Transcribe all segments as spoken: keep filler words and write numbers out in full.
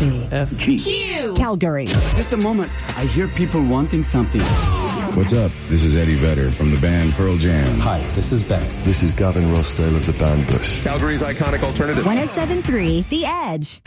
C. F. G. Q. Calgary. Just a moment. I hear people wanting something. What's up? This is Eddie Vedder from the band Pearl Jam. Hi, this is Beck. This is Gavin Rossdale of the band Bush. Calgary's iconic alternative. one oh seven point three The Edge.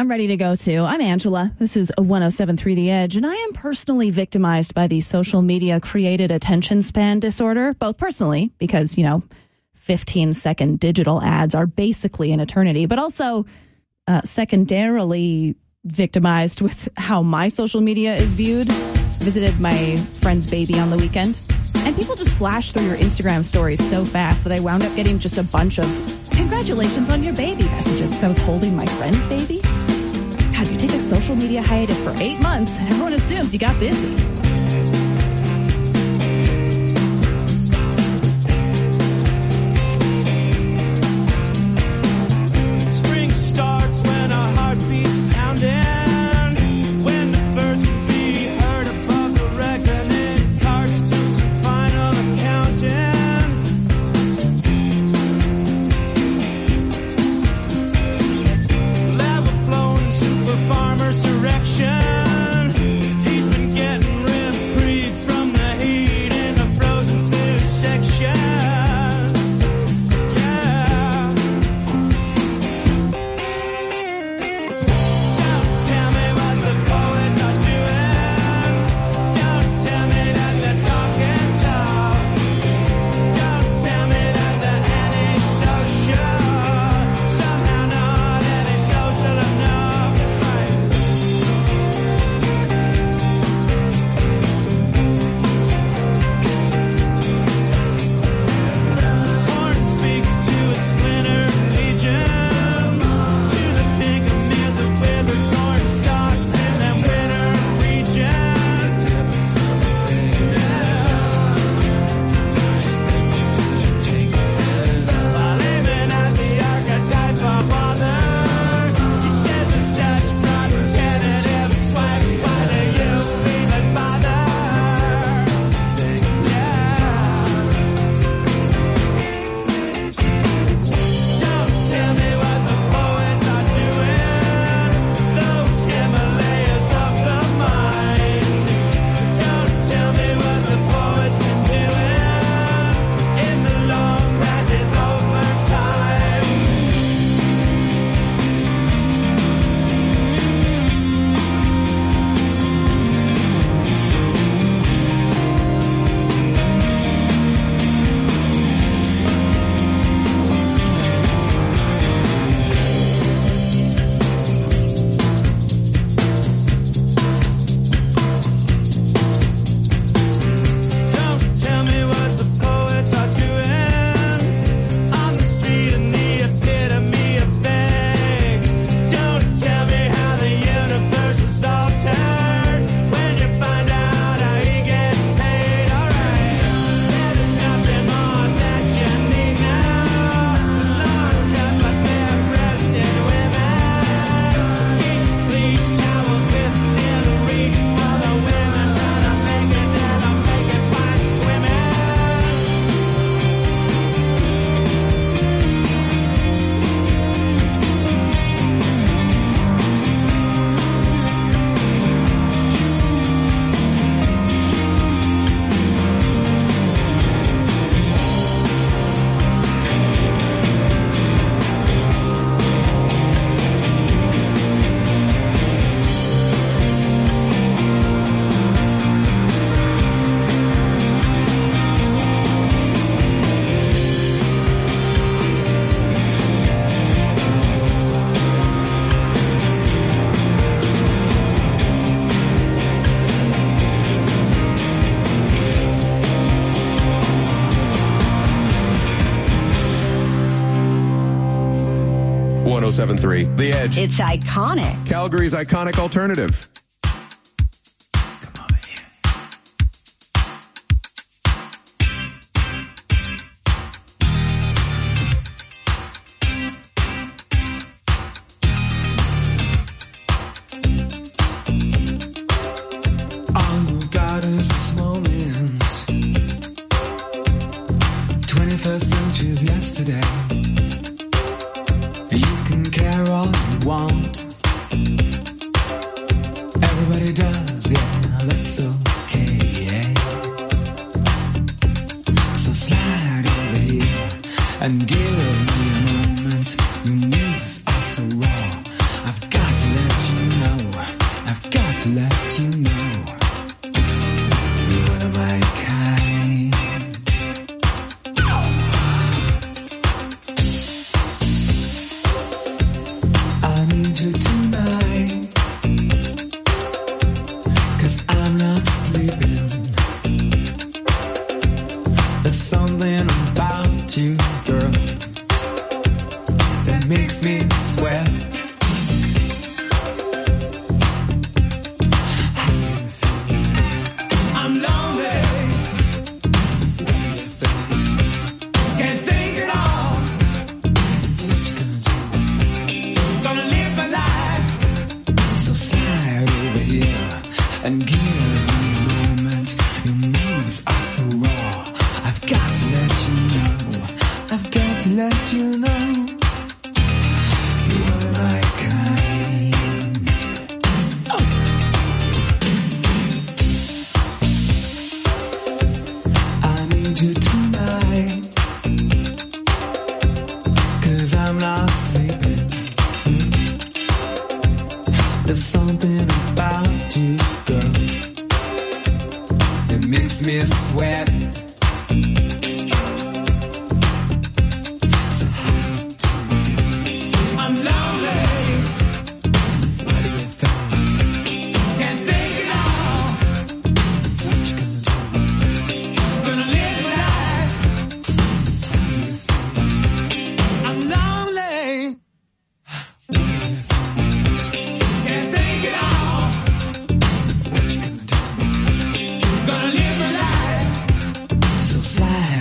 I'm ready to go too. I'm Angela. This is one oh seven point three The Edge, and I am personally victimized by the social media created attention span disorder, both personally, because, you know, fifteen second digital ads are basically an eternity, but also uh, secondarily victimized with how my social media is viewed. I visited my friend's baby on the weekend, and people just flash through your Instagram stories so fast that I wound up getting just a bunch of congratulations on your baby messages because I was holding my friend's baby. God, you take a social media hiatus for eight months and everyone assumes you got busy. Spring starts when our heart beats pounding, when the birds can be heard above the reckoning, cards do some final accounting. Level flowing super farmer's direction. He's been getting reprieve from the heat in the frozen food section. Yeah. Don't tell me what the poets are doing. Don't tell me that they're talking talk. Don't tell me that they're antisocial. Somehow not antisocial enough. Horn speaks to its splintered legions, to the pink amid the withered torn stalks in that winter region. While aiming at the archetype of father, he says with such broad repetitive swipes, why do you even bother? Don't tell me what the poets are doing, those Himalayas of the mind. Don't tell me what the poets been doing in the long grasses over time. Don't tell me what the poets are doing on the street in the epitome of beg. Don't tell me how the universe is altered when you find out how he gets paid. Alright, there's nothing more that you need now. Long cut but they're breasted women. Each bleach towels within reach for the women that are making it, are making fine swimming. one oh seven point three The Edge. It's iconic. Calgary's iconic alternative. All we've got is this moment. twenty-first century's yesterday. You can care all you want. Everybody does, yeah, that's okay. So slide over here and give me a moment. Your moves are so raw. I've got to let to let you know you're one of my kind. I need you tonight, 'cause I'm not sleeping. There's something about you, girl, that makes me sweat. I'm lonely, can't think at all. Gonna live my life, so slide over here and give me a moment. Your moves are so raw. I've got to let you know, I've got to let you know, you are my kind. Oh. I need you tonight, 'cause I'm not sleeping. There's something about you, girl, that makes me sweat. I'm lonely. What do you think? Can't think at all. What you gonna do? Gonna live my life. I'm lonely. What do you think? Can't think at all. What you gonna do? Gonna live my life. So slide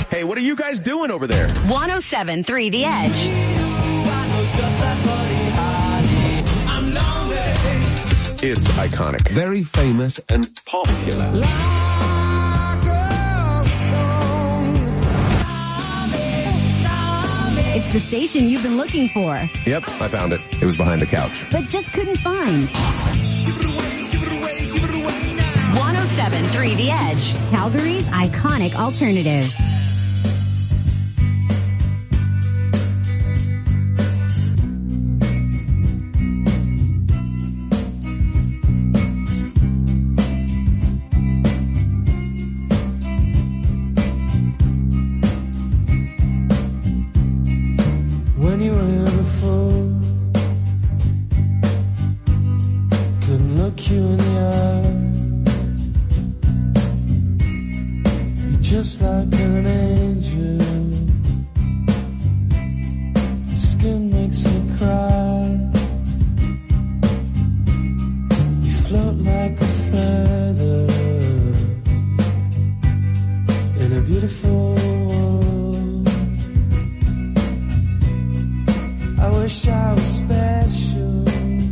Hey, what are you guys doing over there? one oh seven point three The Edge. It's iconic. Very famous and popular. It's the station you've been looking for, Yep, I found it. It was behind the couch. but just couldn't find. one oh seven point three The Edge, Calgary's iconic alternative. When you were here before, couldn't look you in the eye. You're just like an angel. Your skin makes me cry. You float like a feather in a beautiful world. I wish I was special.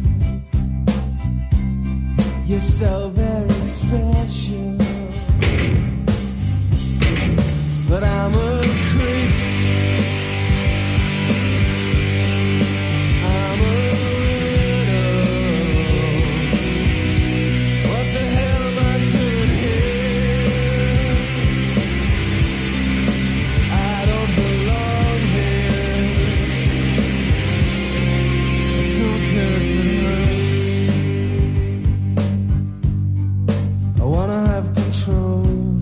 You're so very special. But I'm a creep. I'm a widow. What the hell am I doing here? I don't belong here. I don't care for her. I wanna have control.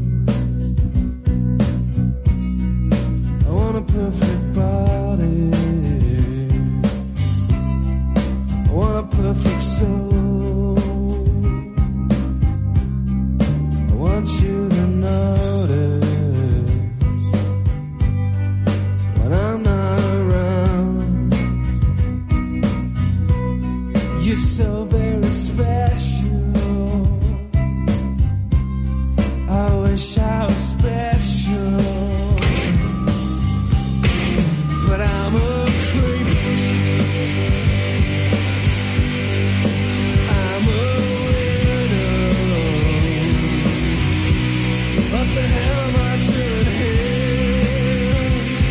I want a perfect body. I want a perfect soul. I want you to notice when I'm not around. You're so very special. I wish I was special. But I'm a creep. I'm a widow. What the hell am I doing here?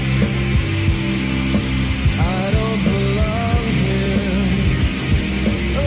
I don't belong here. Oh,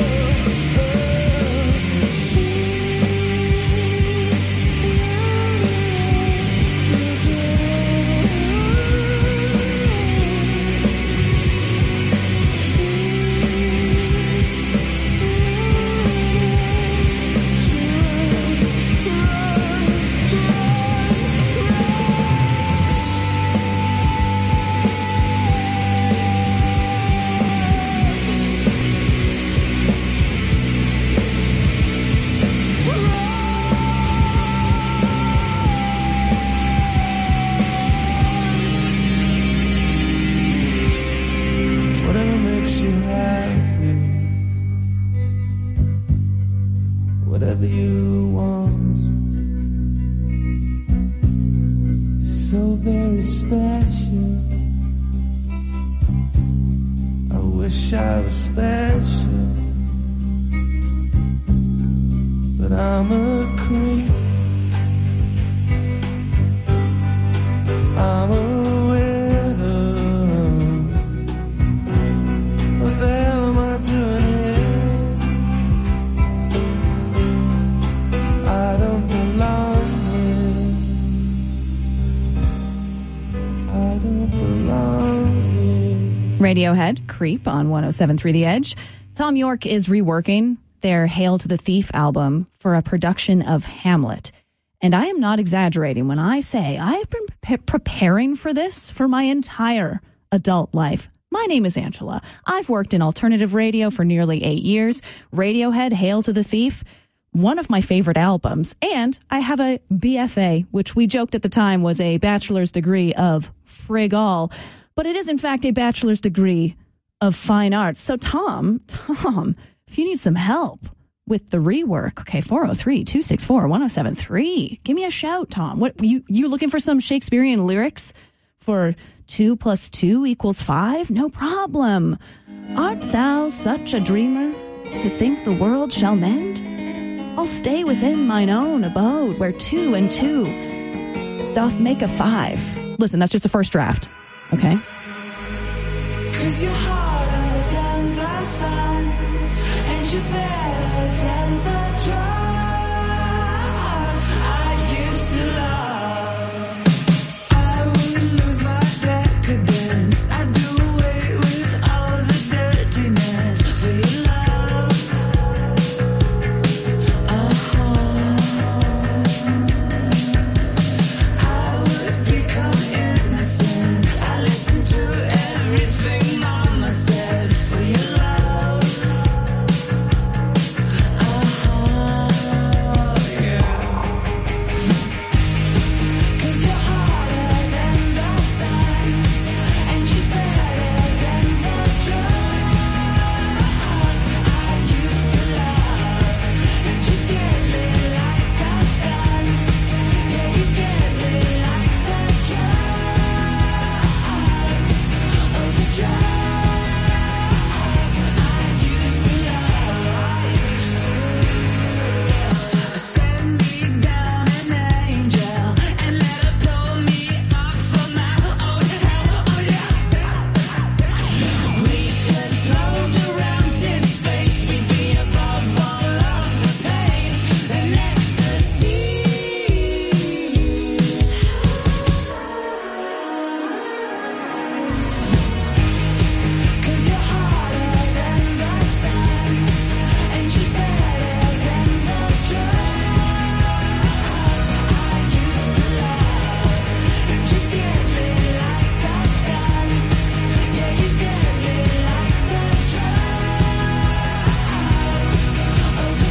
whatever makes you happy, whatever you want, so very special. I wish I was special, but I'm a creep. I'm a widow. What the hell am I doing here? I don't belong here. I don't belong here. Radiohead, Creep on one oh seven point three The Edge. Tom York is reworking their Hail to the Thief album for a production of Hamlet. And I am not exaggerating when I say I have been pre- preparing for this for my entire adult life. My name is Angela. I've worked in alternative radio for nearly eight years. Radiohead, Hail to the Thief, one of my favorite albums. And I have a B F A, which we joked at the time was a bachelor's degree of frig all. But it is, in fact, a bachelor's degree of fine arts. So, Tom, Tom, if you need some help with the rework. Okay, four oh three, two six four, one oh seven three. Give me a shout, Tom. What you you looking for some Shakespearean lyrics for two plus two equals five? No problem. Art thou such a dreamer to think the world shall mend? I'll stay within mine own abode where two and two doth make a five. Listen, that's just the first draft. Okay? 'Cause you're harder than the sun, and you're better than the drugs I used to love. I wouldn't lose my decadence. I'd do away with all the dirtiness for your love. Uh-huh. I would become innocent. I listen to everything Mama said for your love. Uh-huh, yeah. 'Cause you're harder than the sun, and you're better than the drugs I used to love. And you're deadly like a gun. Yeah, you're deadly like the drugs. Oh, the drugs I used to love. Send me down an angel and let her blow me up from my own hell. Oh yeah. We could float around in space. We'd be above all of the pain and ecstasy. 'Cause you're harder than the sun, and you're better than the drugs I used to love. And you're deadly like a gun. Yeah, you're deadly like the drugs. Oh, the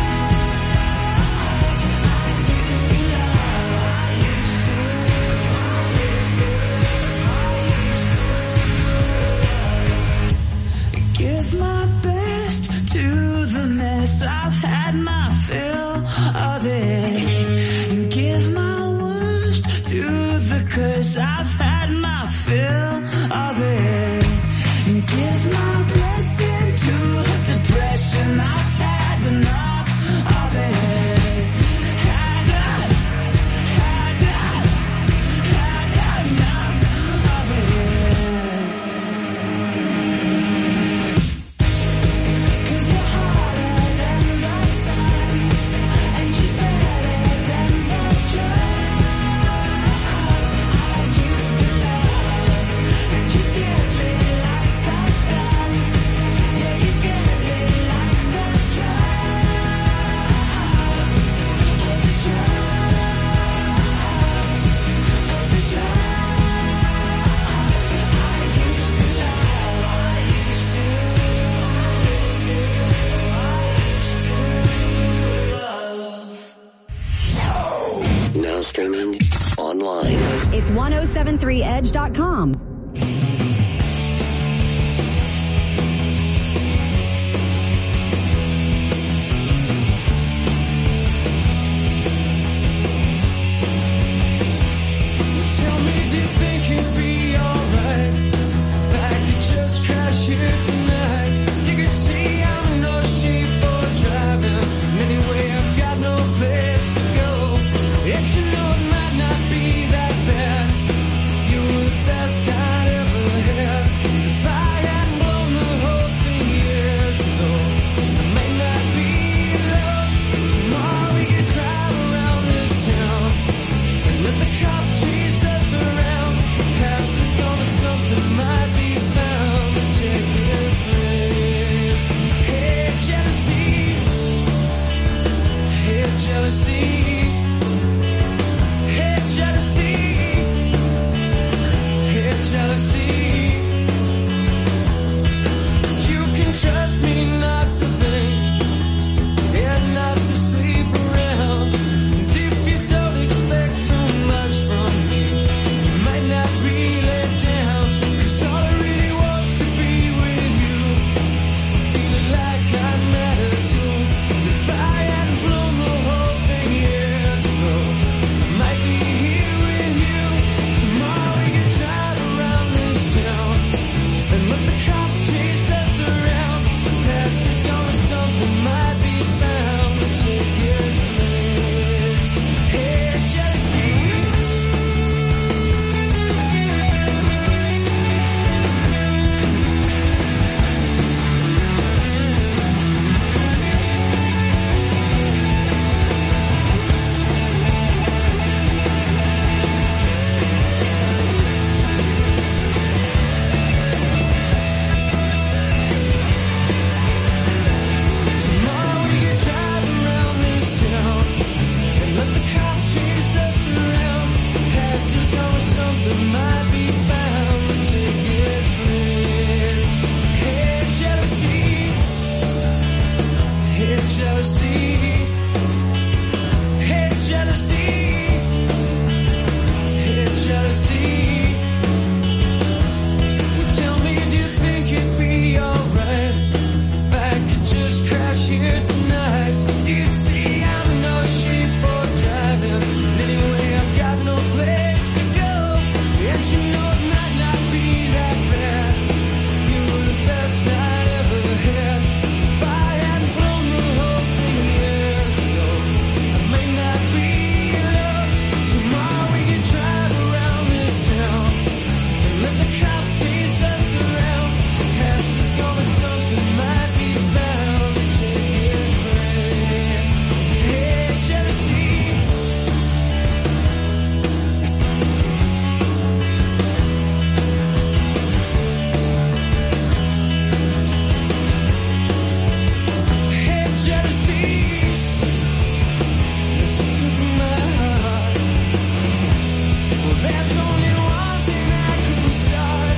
drugs I used to love. Give my best to the mess. I've had my fill of it. And give my worst to the curse. I've had my fill of it. And give my blessing to depression. I've had enough of it. Had enough, had enough, had enough of it. 'Cause you're harder than the sun, and you're better than the drugs I used to love. And you're deadly like a gun. Yeah, you're deadly like the drugs. Oh, the drugs. Oh, the drugs I used to love. I used to. Now streaming online. It's ten seventy-three edge dot com. Tell me, do you think it'd be alright if I could just crash here tonight? You can see I'm no sheep for driving. And anyway, I've got no place to go. If you know it might not be that bad, you were the best I jealousy. Hate jealousy. Hate jealousy. Well, tell me, do you think it'd be alright if I could just crash here tonight? You'd see I'm no sheep for driving. Anyway, I've got no place to go. And you know it might not be that bad. You were the best I'd ever had. If I hadn't blown the whole thing years ago, I may not be in love. Tomorrow we can drive around this town and let the cops chase us around. Past us going something might be bound to take its place. Hey, jealousy. Hey, jealousy. Listen to my heart. Well, there's only one thing I can start.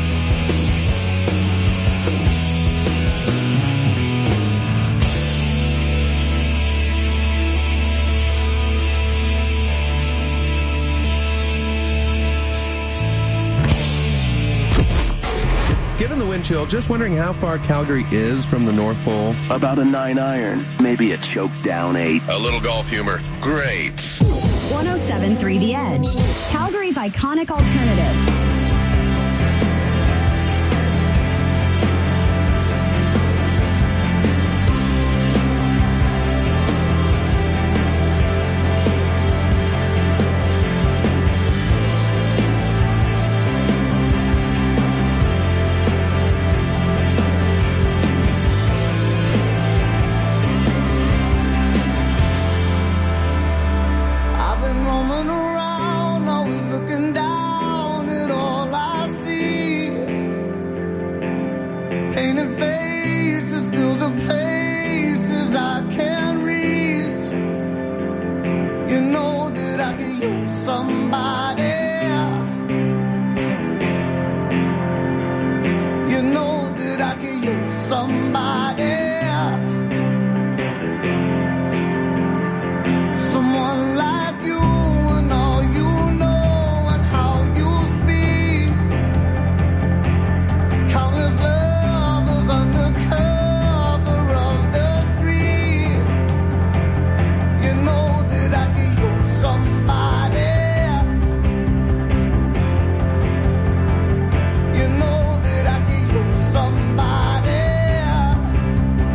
Given the wind chill, just wondering how far Calgary is from the North Pole. About a nine iron, maybe a choke down eight. A little golf humor. Great. one oh seven point three The Edge, Calgary's iconic alternative. I've been roaming around, always looking down at all I see. Painted faces fill the places I can't reach. You know that I can use somebody. You know that I can use somebody. Someone like you and all you know and how you speak. Countless lovers under cover of the street. You know that I can use somebody. You know that I can use somebody.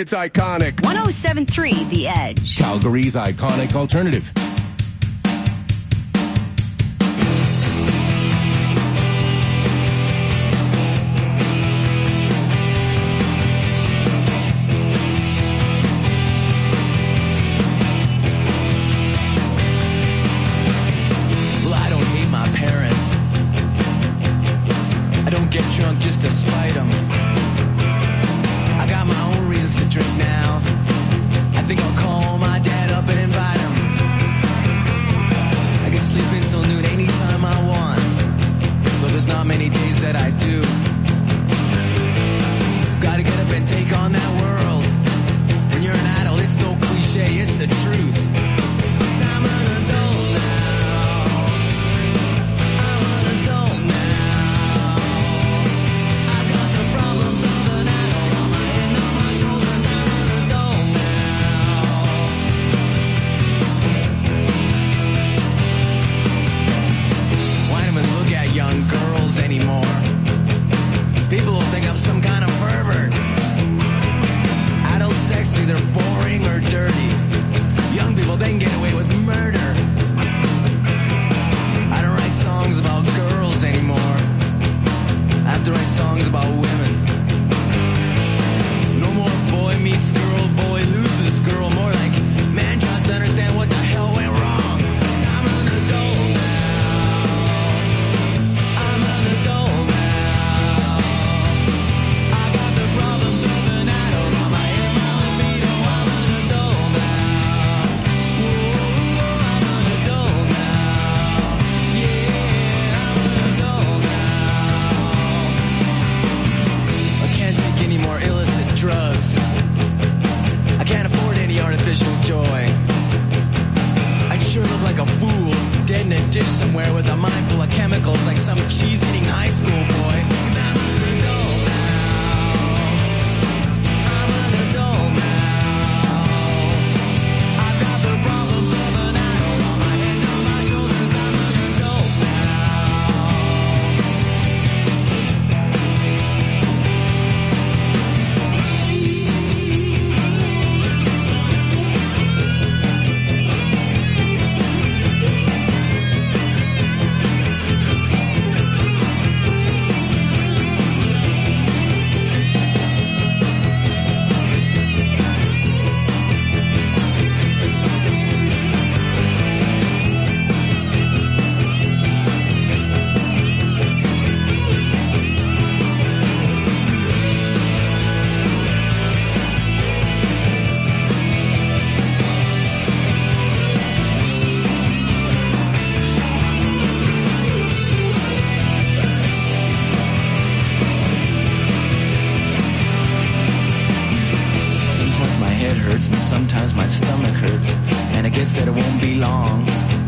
It's iconic. one oh seven point three The Edge. Calgary's iconic alternative. Well, I don't hate my parents. I don't get drunk just to spite them. I got my own reasons to drink now. I think I'll call my dad up and invite him. I can sleep until noon anytime I want, but there's not many days that I do. Gotta get up and take on that world. When you're an adult, it's no cliche, it's the truth. 'Cause I'm an adult now. I'm an adult now. I've got the problems of an adult on my head, on my shoulders. I'm an adult now. Why don't we look at young girls anymore? People will think I'm some kind of pervert. Adult sex, either boring or dirty. Young people, they can get away with murder. I don't write songs about girls anymore. I have to write songs about women. No more boy meets girl, boy loses girl. More like man tries to understand what the hell went wrong. 'Cause I'm an adult now. I'm an adult now. I got the problems of an adult on my head, my libido. I'm an adult now. Whoa, I'm an adult now. Yeah, I'm an adult now. I can't take any more illicit drugs. I can't afford any artificial joy. I'd sure look like a fool, dead in a ditch somewhere with a mind full of chemicals like some cheese-eating high school boy. 'Cause I'm an adult now. I'm an adult now. I've got the problems of an adult on my head, on my shoulders. I'm an adult now. Sometimes my head hurts and sometimes my stomach hurts, and I guess that it won't be long.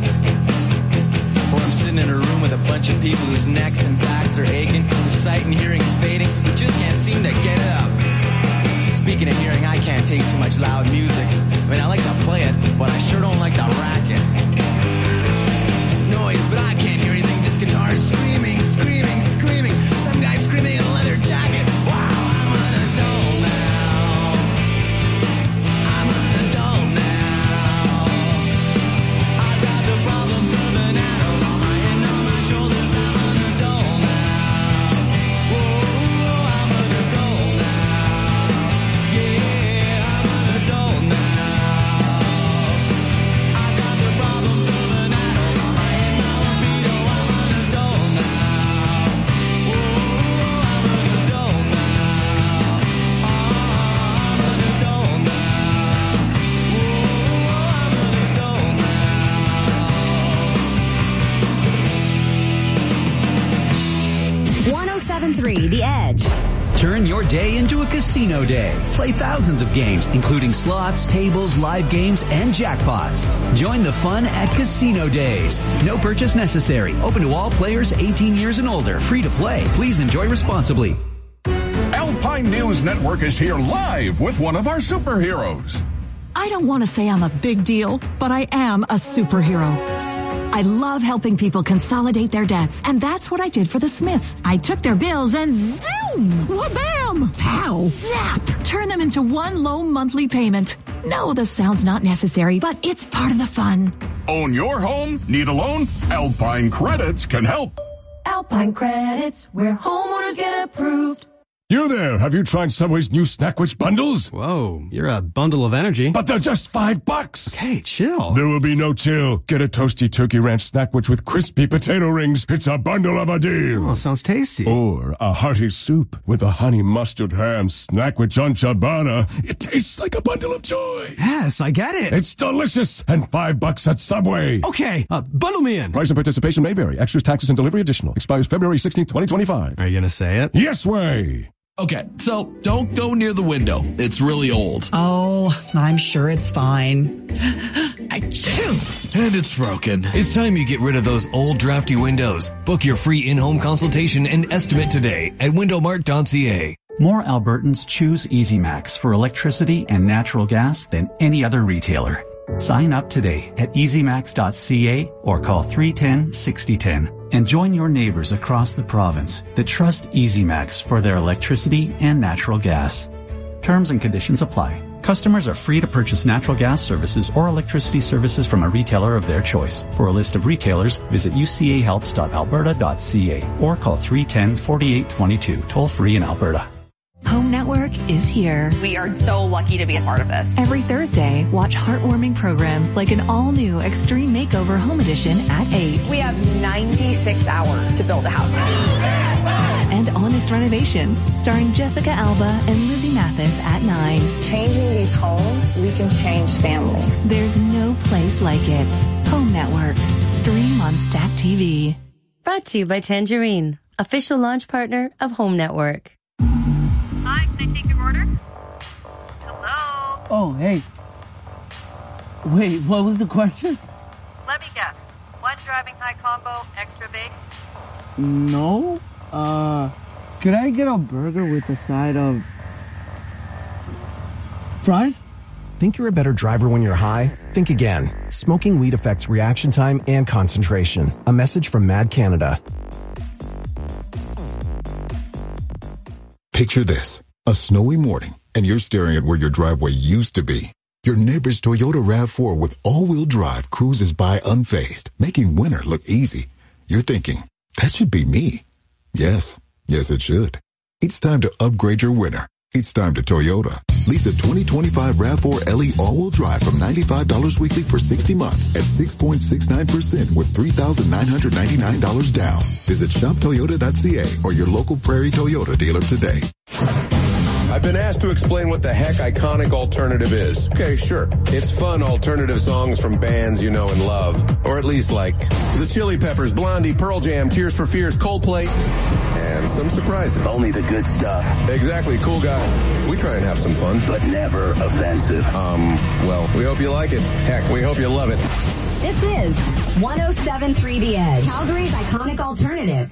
Or I'm sitting in a room with a bunch of people whose necks and backs are aching, whose sight and hearing's fading, who just can't seem to get it up. Speaking of hearing, I can't take too much loud music. I mean, I like to play it, but I sure don't like the racket. Noise, but I can't hear anything, just guitars screaming, screaming, screaming. Some guy screaming in a leather jacket. Wow, I'm an adult now. I'm an adult now. I've got the problems of an adult on my head, on my shoulders. I'm an adult now. Whoa, I'm an adult now. Yeah, I'm an adult now. I've got the problems of an adult on my head, my libido. I'm an adult now. Whoa, I'm an adult now. Oh, I'm an adult now. Whoa, I'm an adult now. one oh seven point three The Edge. Turn your day into a casino day. Play thousands of games, including slots, tables, live games, and jackpots. Join the fun at Casino Days. No purchase necessary. Open to all players eighteen years and older. Free to play. Please enjoy responsibly. Alpine News Network is here live with one of our superheroes. I don't want to say I'm a big deal, but I am a superhero. I love helping people consolidate their debts, and that's what I did for the Smiths. I took their bills and zoom! Wha-bam! them. How? Zap! Turn them into one low monthly payment. No, the sound's not necessary, but it's part of the fun. Own your home? Need a loan? Alpine Credits can help. Alpine Credits, where homeowners get approved. You there, have you tried Subway's new Snackwich bundles? Whoa, you're a bundle of energy. But they're just five bucks. Okay, chill. There will be no chill. Get a toasty turkey ranch Snackwich with crispy potato rings. It's a bundle of a deal. Oh, sounds tasty. Or a hearty soup with a honey mustard ham Snackwich on ciabatta. It tastes like a bundle of joy. Yes, I get it. It's delicious and five bucks at Subway. Okay, uh, bundle me in. Price and participation may vary. Extras, taxes, and delivery additional. Expires February sixteenth, twenty twenty-five. Are you going to say it? Yes way. Okay, so don't go near the window. It's really old. Oh, I'm sure it's fine. Achoo! And it's broken. It's time you get rid of those old drafty windows. Book your free in-home consultation and estimate today at window mart dot c a. More Albertans choose EasyMax for electricity and natural gas than any other retailer. Sign up today at easy max dot c a or call three one zero, six zero one zero and join your neighbors across the province that trust EasyMax for their electricity and natural gas. Terms and conditions apply. Customers are free to purchase natural gas services or electricity services from a retailer of their choice. For a list of retailers, visit u c a helps dot alberta dot c a or call three one zero, four eight two two, toll free in Alberta. Home Network is here. We are so lucky to be a part of this. Every Thursday, watch heartwarming programs like an all-new Extreme Makeover Home Edition at eight. We have ninety-six hours to build a house. And Honest Renovations, starring Jessica Alba and Lizzie Mathis at nine. Changing these homes, we can change families. There's no place like it. Home Network. Stream on Stack T V. Brought to you by Tangerine, official launch partner of Home Network. Hi, can I take your order? Hello? Oh, hey. Wait, what was the question? Let me guess. One driving high combo, extra baked? No. Uh, could I get a burger with a side of fries? Think you're a better driver when you're high? Think again. Smoking weed affects reaction time and concentration. A message from Mad Canada. Picture this, a snowy morning, and you're staring at where your driveway used to be. Your neighbor's Toyota RAV four with all-wheel drive cruises by unfazed, making winter look easy. You're thinking, that should be me. Yes, yes it should. It's time to upgrade your winter. It's time to Toyota. Lease a twenty twenty-five RAV four L E all-wheel drive from ninety-five dollars weekly for sixty months at six point six nine percent with three thousand nine hundred ninety-nine dollars down. Visit shop toyota dot c a or your local Prairie Toyota dealer today. I've been asked to explain what the heck iconic alternative is. Okay, sure. It's fun alternative songs from bands you know and love. Or at least like the Chili Peppers, Blondie, Pearl Jam, Tears for Fears, Coldplay, and some surprises. Only the good stuff. Exactly, cool guy. We try and have some fun. But never offensive. Um, well, we hope you like it. Heck, we hope you love it. This is one oh seven point three The Edge, Calgary's iconic alternative.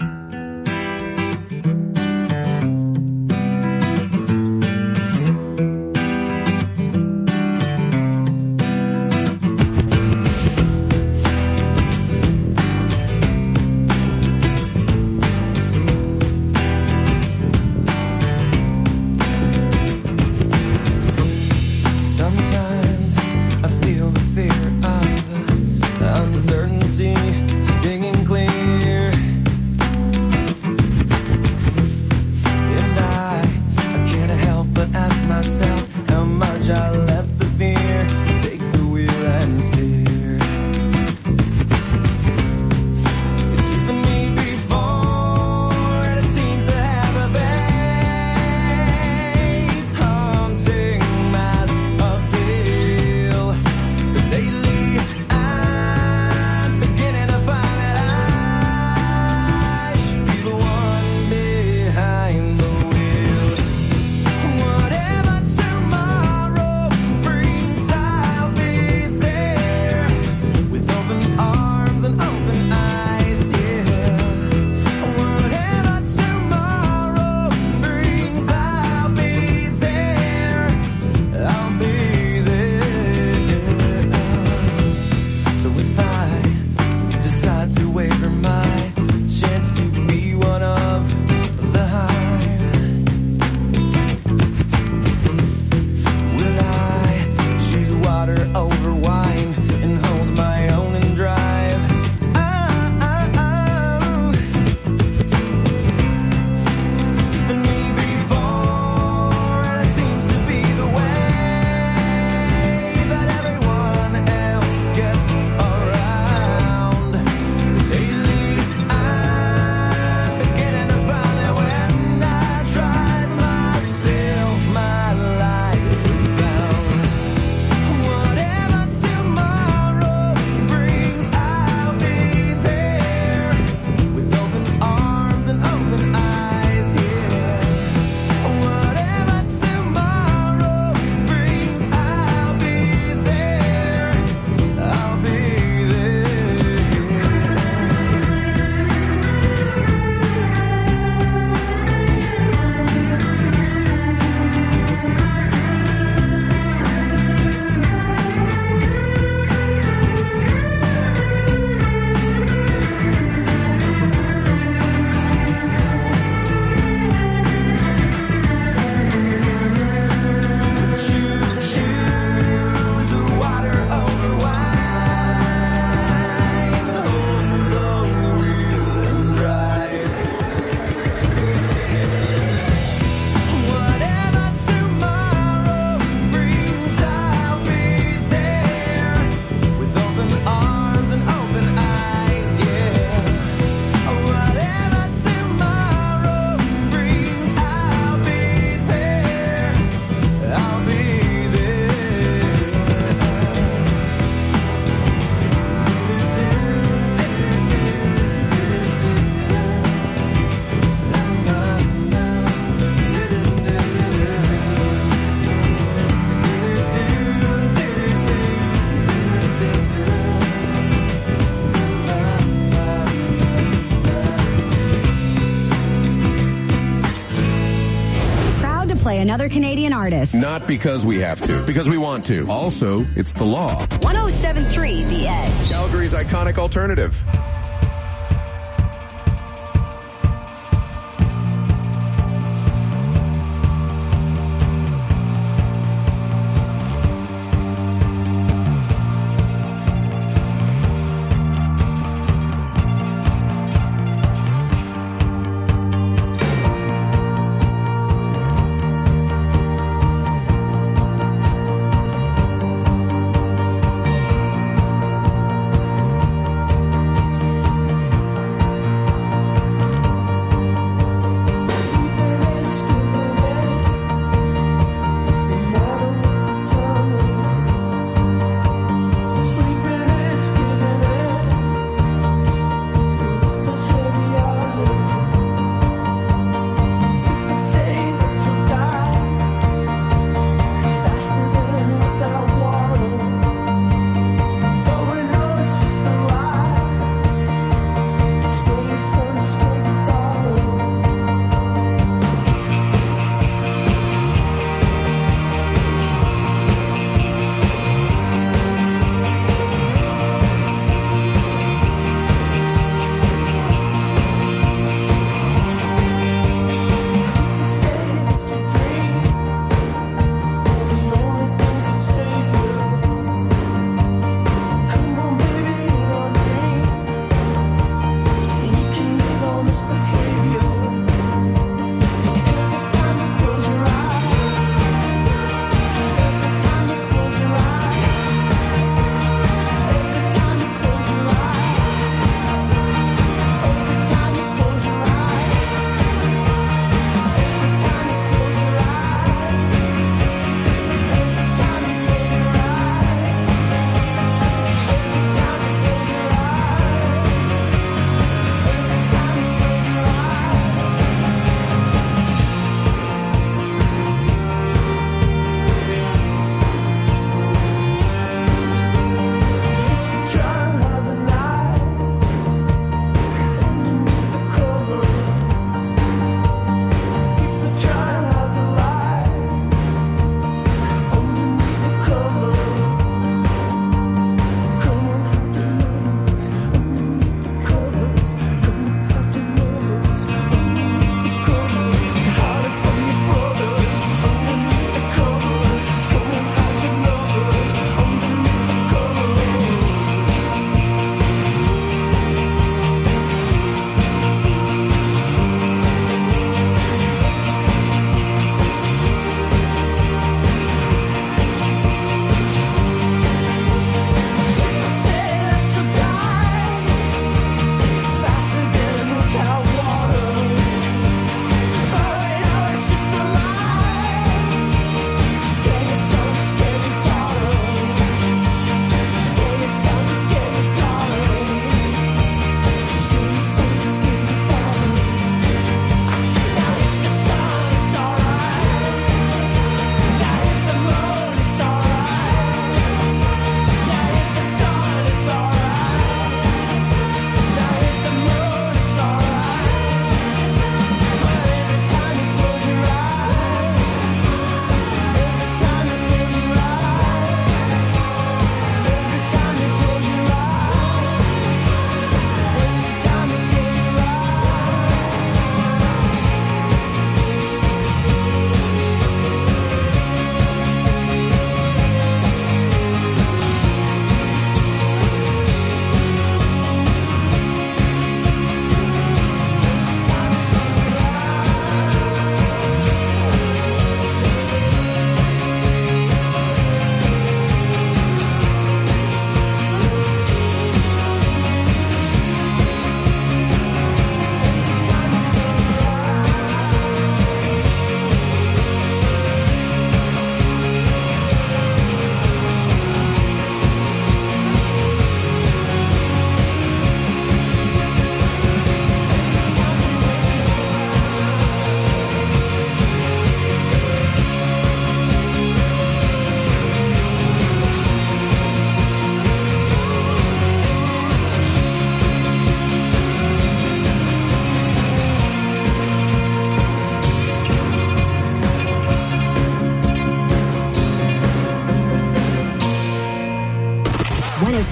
Stinging clear, and I, I can't help but ask myself how much I let the fear take the wheel and steer. It's driven me before, and it seems to have a vague, haunting mass appeal. But lately, I'm beginning to find that another Canadian artist. Not because we have to, because we want to. Also, it's the law. one oh seven point three The Edge. Calgary's iconic alternative.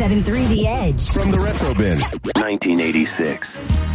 seven three The Edge. From the Retro Bin. nineteen eighty-six.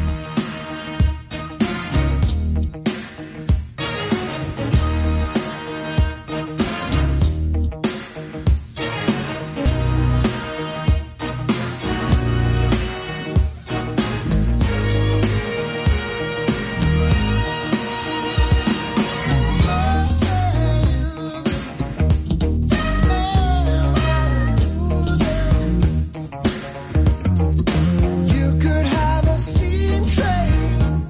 You could have a steam train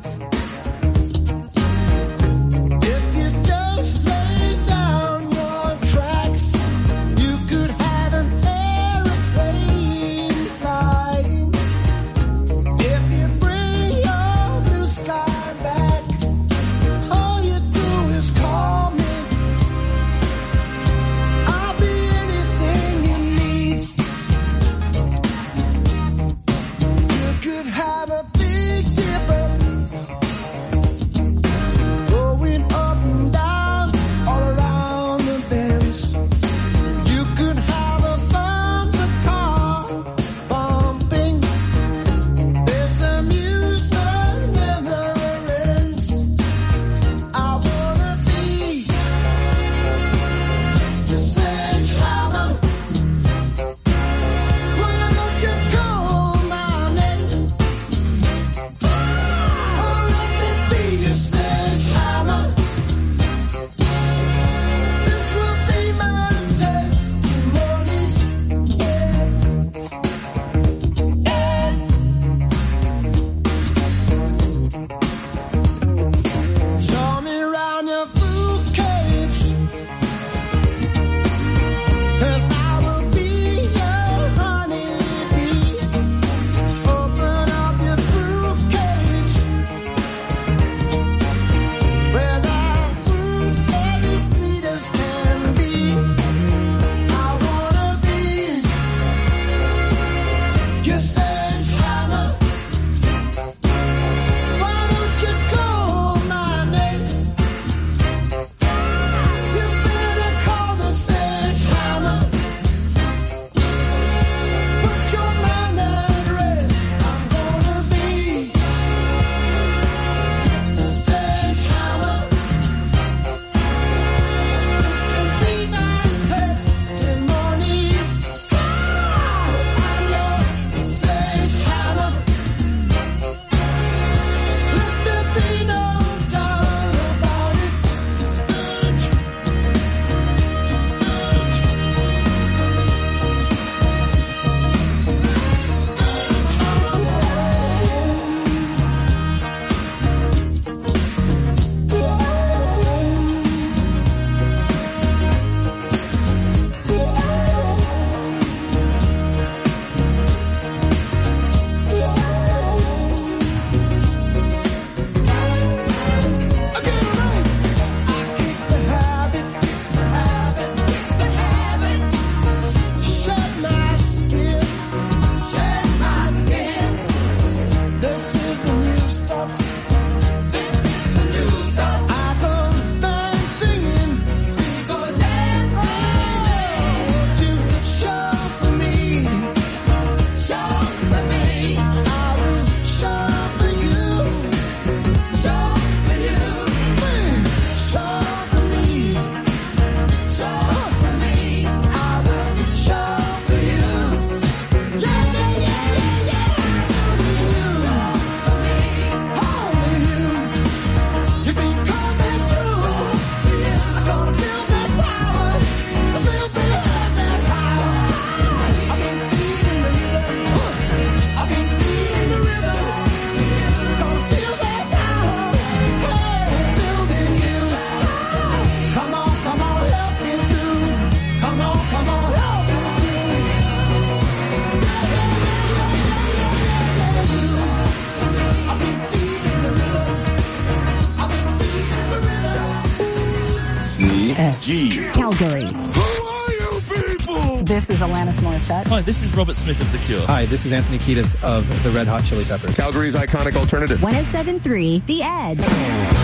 if you just lay down your tracks. You could have an aeroplane flying if you bring your blue sky back. All you do is call me. I'll be anything you need. You could have a big dipper going up and down all around the bends. You could have a thunder car bumping. There's amusement never ends. I wanna be your sledgehammer. Why don't you call my name? Oh, let me be your sledgehammer. This will be my testimony. Show me around your fruitcakes, 'cause I will be your honeybee. Open up your fruitcakes, where the fruit is sweet as can be. I wanna be your sledgehammer. Why don't you call my name? You better call the sledgehammer. Put your mind at rest. I'm gonna be the sledgehammer. This can be my testimony. I'm your sledgehammer. Let there be no doubt about it. The sledge, the sledge, shed my skin, shed my skin. This is the new stuff. This is the new stuff. I go dance singing. We go dancing. To show for me, show for me. I will show for you, show for you. Show for me, show for me. I will show for you. Yeah, yeah, yeah, yeah, yeah. Show for me, only you. You be coming through. I'm gonna feel that power. I feel that power. I've been feeling the rhythm. I've been feeling the rhythm. Gonna feel that power. Hey, building you. Come on, come on, help me through. Come on, come on, help me through. I've been feeling the rhythm. I've been feeling the rhythm. C G Calgary. Who are you people? This is Alanis Morissette. Hi, this is Robert Smith of The Cure. Hi, this is Anthony Kiedis of the Red Hot Chili Peppers. Calgary's iconic alternative. one oh seven three The Edge.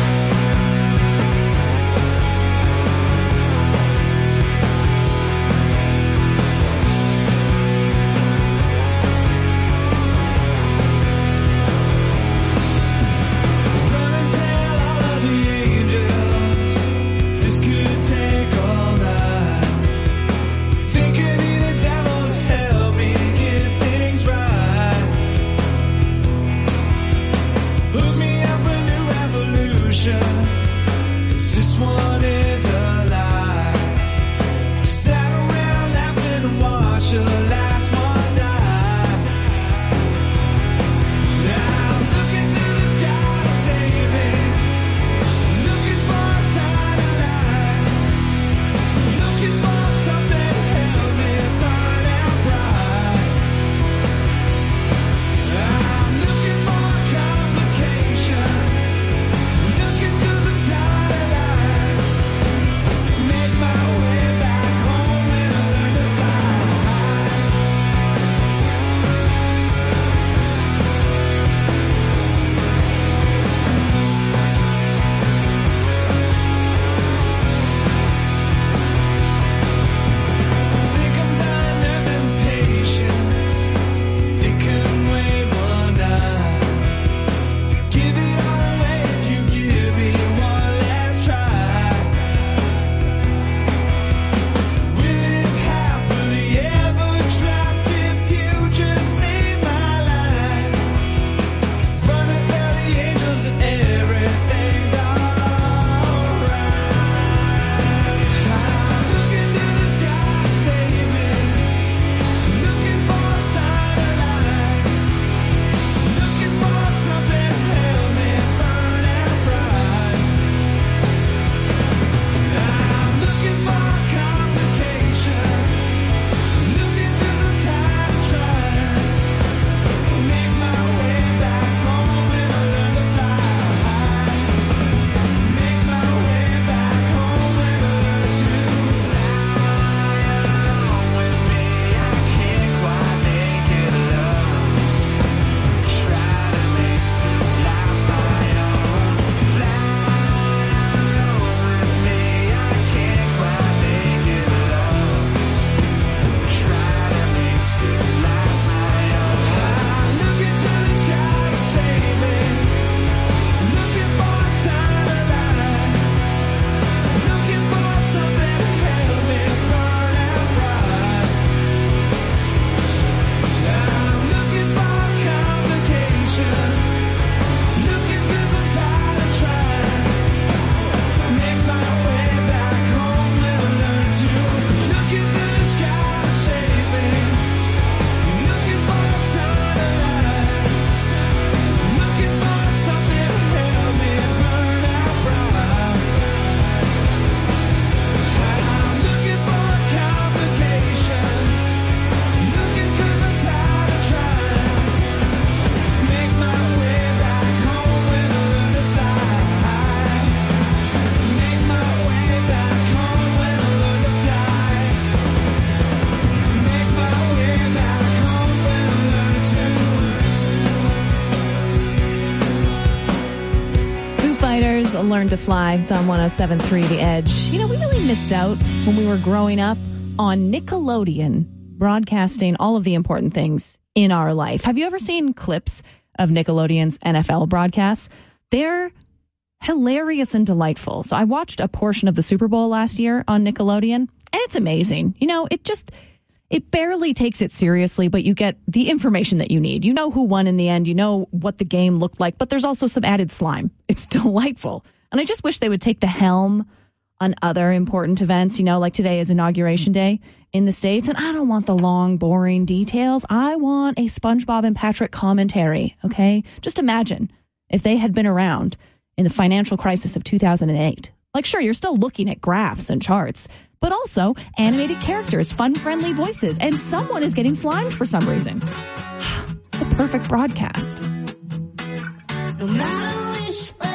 Learn to Fly. It's on one oh seven point three The Edge. You know, we really missed out when we were growing up on Nickelodeon broadcasting all of the important things in our life. Have you ever seen clips of Nickelodeon's N F L broadcasts? They're hilarious and delightful. So I watched a portion of the Super Bowl last year on Nickelodeon, and it's amazing. You know, it just, it barely takes it seriously, but you get the information that you need. You know who won in the end. You know what the game looked like, but there's also some added slime. It's delightful. And I just wish they would take the helm on other important events. You know, like today is Inauguration Day in the States, and I don't want the long, boring details. I want a SpongeBob and Patrick commentary, okay? Just imagine if they had been around in the financial crisis of two thousand eight. Like, sure, you're still looking at graphs and charts, but also animated characters, fun-friendly voices, and someone is getting slimed for some reason. The perfect broadcast. No matter which way